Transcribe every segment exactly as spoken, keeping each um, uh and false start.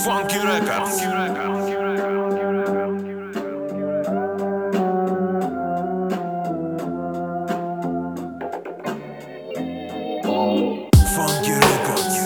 Funky Records. Funky Records.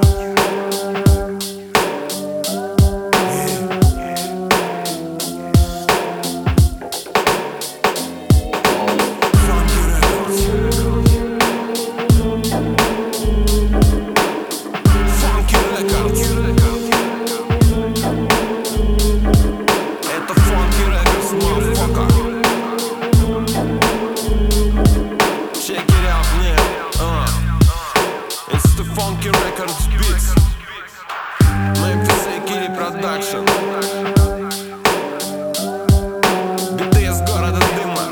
Funky Records Beats, Memphis A K Production. Биты из города дыма.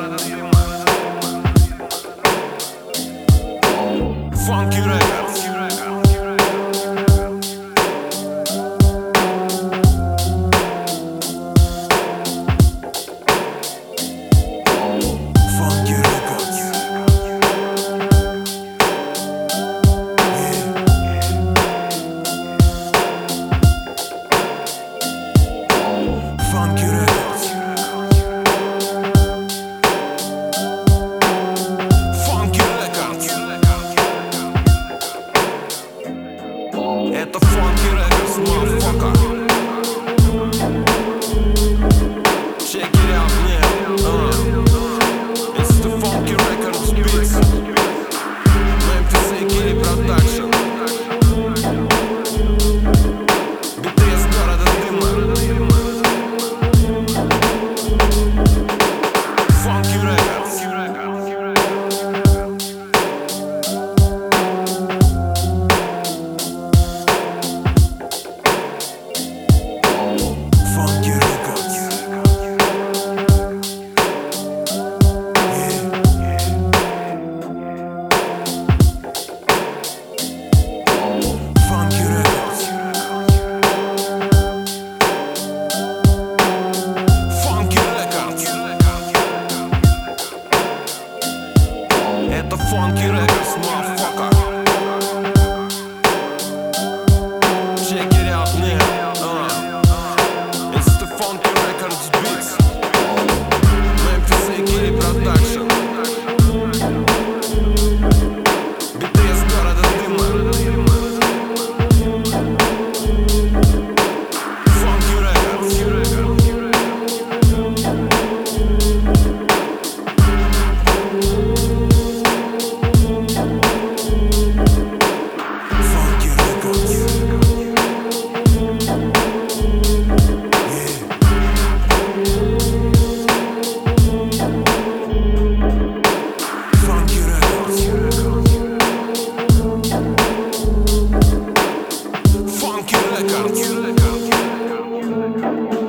Funky Records. Это Funky Records, motherfucker. Check it out, yeah. uh. It's the Funky Records Beats, Memphis A K Production. Биты из города дыма. Funky Records. Это Funky Records, motherfucker. Check it out, yeah. uh. It's the Funky Records Beats, Memphis A K Production. Биты из города дыма. Funky Records. Funky Records.